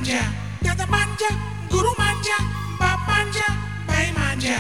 manja, dada manja, guru manja, bap manja, bhai manja.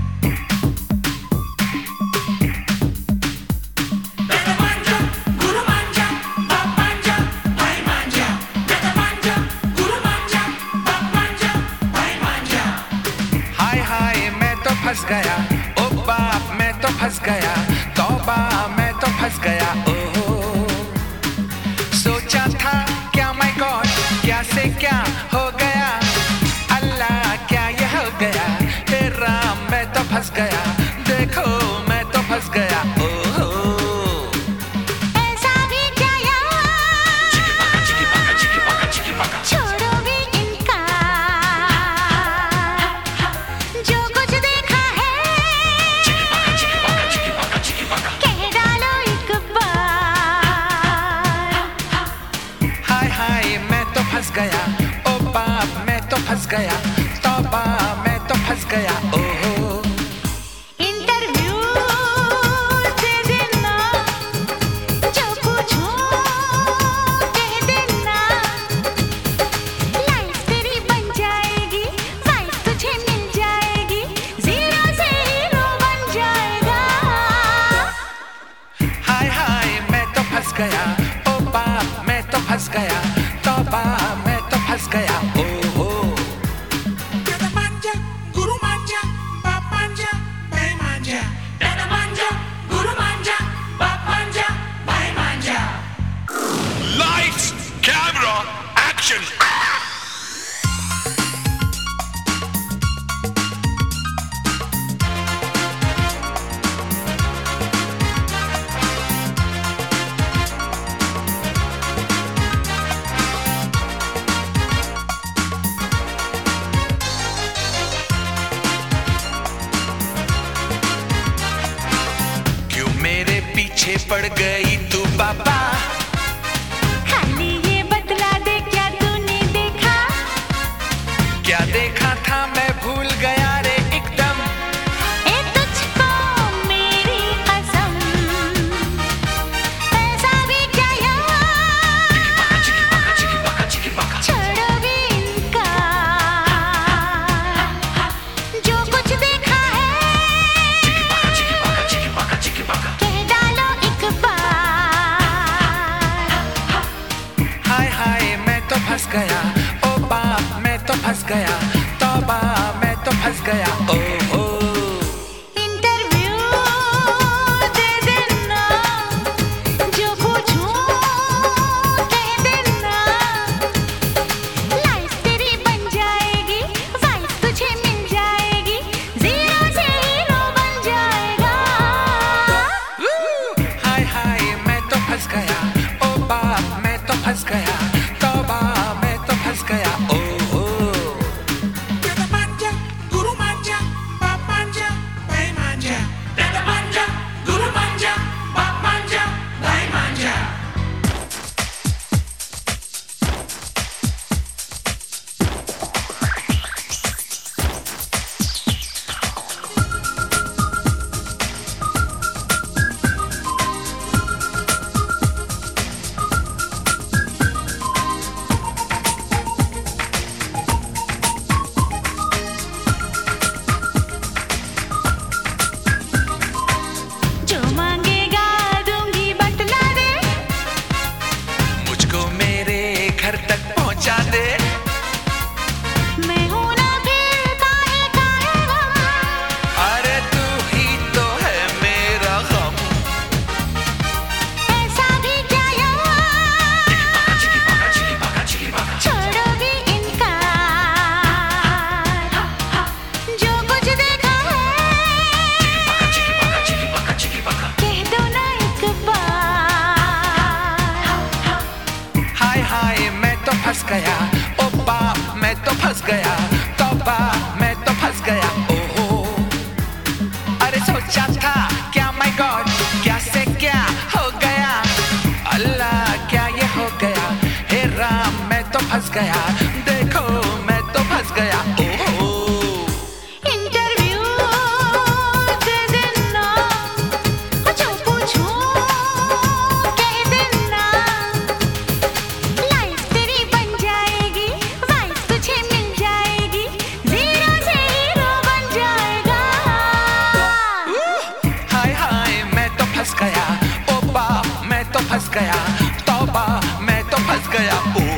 Dada manja, guru manja, bap manja, bhai manja. Dada manja, guru manja, bap manja, bhai manja. हाय हाय मैं तो फंस गया, ओ बाप मैं तो फंस गया, तौबा मैं तो फंस गया। ओह सोचा था क्या माय गॉड, क्या से क्या हो गया, अल्लाह क्या ये हो गया, हे राम मैं तो फंस गया, देखो मैं तो फंस गया। ओह ऐसा भी क्या यार, छोड़ो भी इनकार, जो कुछ देखा है कह डालो एक बार। हाय हाय मैं तो फंस गया, ओ बाप मैं तो फंस गया, तौबा मैं तो फंस गया। ओह इंटरव्यू दे देना, जो पूछूं कह देना, लाइफ तेरी बन जाएगी, वाइफ तुझे मिल जाएगी, जीरो से हीरो बन जाएगा। हाय हाय मैं तो फंस गया, ओ बाप मैं तो फंस गया, तौबा मैं तो फंस गया। ओहो Dada manja, guru manja, bap manja, bhai manja. Dada manja, guru manja, bap manja, bhai manja. Lights, camera, action! क्यों मेरे पीछे पड़ गई तू बाबा, खाली ये बतला दे क्या तूने देखा, क्या देखा था मैं भूल गया रे एकदम, ए तुझको मेरी कसम। ऐसा भी क्या यार, छोड़ो भी इनकार, जो कुछ देखा है कह डालो एक बार। हाय हाय मैं तो फंस गया, ओ बाप मैं तो फंस गया, तौबा मैं तो फंस गया। ओहो इंटरव्यू दे देना, जो पूछूं कह देना, लाइफ तेरी बन जाएगी, वाइफ तुझे मिल जाएगी, जीरो से हीरो बन जाएगा। हाय हाय मैं तो फंस गया, ओ बाप मैं तो फंस गया, तौबा मैं तो फंस गया। ओहो Dada manja, guru manja, bap manja, bhai manja. Dada manja, guru manja, bap manja, bhai manja. जो मांगेगा दूंगी बतला दे, मुझको मेरे घर तक पहुंचा दे, मैं हूं ना फिर काहे काहे गम। अरे तू ही तो है मेरा गम। ऐसा भी क्या यार, छोड़ो भी इनकार, जो कुछ देखा है कह दो ना एक बार। हाय हाय मैं तो फंस गया, ओ बाप मैं तो फंस गया, तौबा मैं तो फंस गया। ओहो अरे सोचा था क्या माय गॉड, क्या से क्या हो गया, अल्लाह क्या ये हो गया, हे राम मैं तो फंस गया, देखो मैं तो फंस गया। ओहो इंटरव्यू दे देना, जो पूछूं कह देना, लाइफ तेरी बन जाएगी, गया ओ